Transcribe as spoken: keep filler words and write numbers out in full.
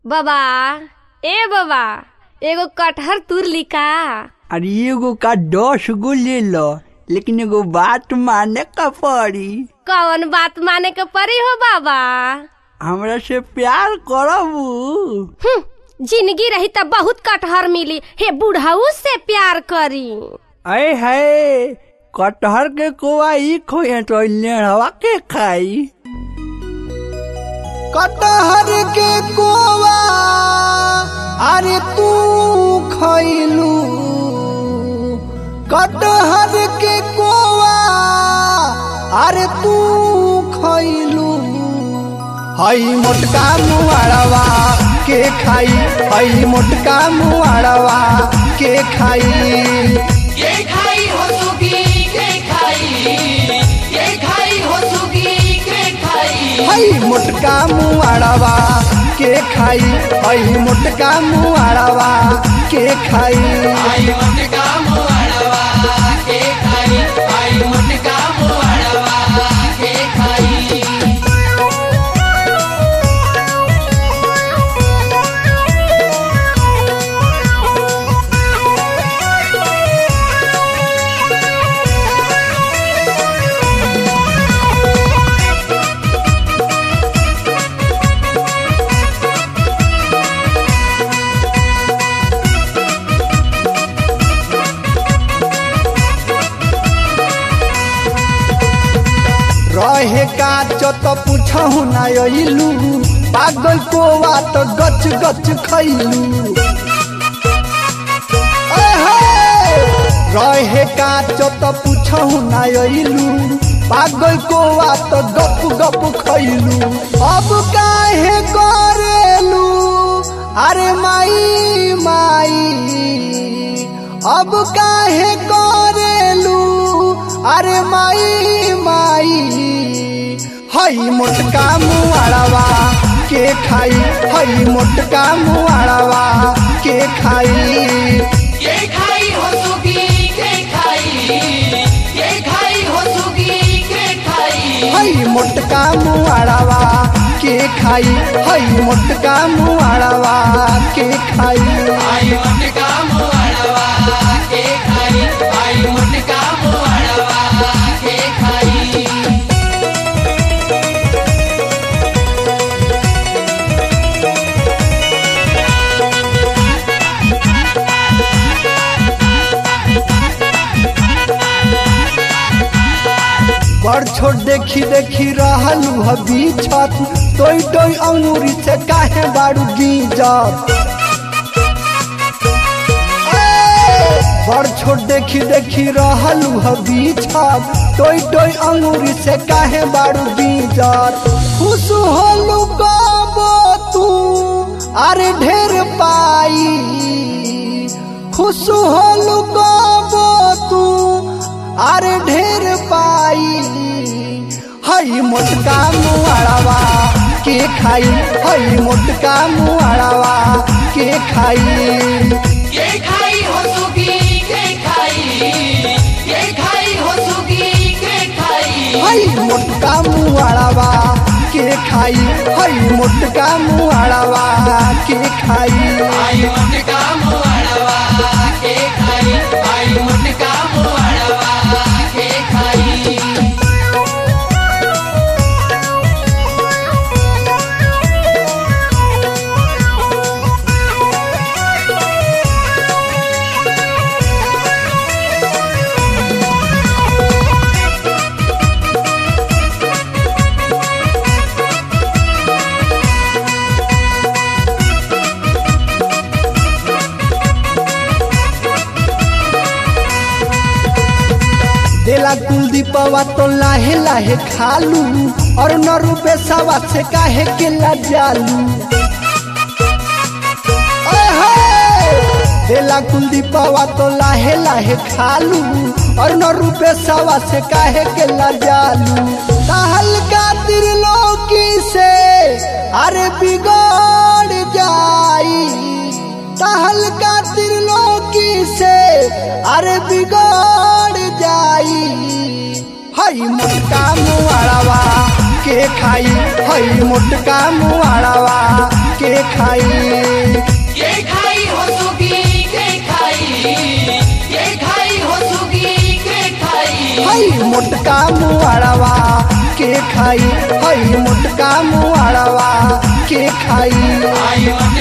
बाबा ए बाबा एगो कटहर तुर लिका। अरे एगो का दस गो ले लो, लेकिन एगो बात माने का पड़ी। कौन बात माने के पड़ी हो बाबा? हमरा से प्यार करबू? हम्म, जिंदगी रही तब बहुत कटहर मिली, हे बुढ़ाऊ से प्यार करी। अरे है कटहर के कोआ ई खोए तो लेढ़वा के खाई। कटहर के कोवा अरे तू खैलू, कटहर के कोवा अरे तू खैलू। हई मोटका मुआड़वा के खाई, हई मोटका मुआड़वा के खाई। के खाई हो सुगी के खाई, के खाई हो सुगी के खाई। हई मोटका मुआड़वा के खाई, हई मोटका मुआड़वा के खाई। आई मोटका मुआड़वा के खाई, आई मोटका मुआड़वा के खाई। रहे काच तो पूछहु ना अइलू, पागल कोवा तो गच गच खैलू। रहे काच तो पूछहु ना अइलू, पागल कोवा तो गप गप खैलू। अब काहे करेलू अरे माई माई, अब काहे करेलू अरे माई माई। हई मोटका मुआड़वा के खाई, हई मोटका मुआड़वा के खाई। के खाई हो सुगी के खाई, के खाई हो सुगी के खाई। हई मोटका मुआड़वा के खाई, हई मोटका मुआड़वा के खाई। आई मोटका मुआड़वा के खाई, आई मोटका मुआड़वा के खाई। बड़ छोट देखी देखी रहलू हबी छत, तोई तोई अंगूरी से काहे बारू गीजत। बड़ छोट देखी देखी रहलू हबी छत, तोई तोई अंगूरी से काहे बारू गीजत। खुश होलू कबो तू अरे ढेर पाई, खुश होलू कबो तू अरे ढेर पाई। हई मोटका मुआड़वा के खाई, हई मोटका मुआड़वा के खाई। के खाई हो सुगी के खाई, के खाई हो सुगी के खाई। हई मोटका मुआड़वा के खाई, हई मोटका मुआड़वा के खाई। आई मोटका मुआड़वा के खाई, आई मोटका मुआड़वा के खाई। देला कुलदीपवा तो लाहे लाहे खालू, और न रुपए सवा से काहे के लजालू। देला कुलदीपवा तो लाहे लाहे खालू, और न रुपए सवा से काहे के लजालू। कहल का त्रिलोकी से अरे बिगड़ जाई, कहल का त्रिलोकी से अरे बिगड़ जाई। हई मोटका मुआड़वा के खाई, हई मोटका मुआड़वा के खाई के खाई हो सुगी के खाई के खाई हो सुगी के खाई हई मोटका मुआड़वा के खाई हई मोटका मुआड़वा के खाई आई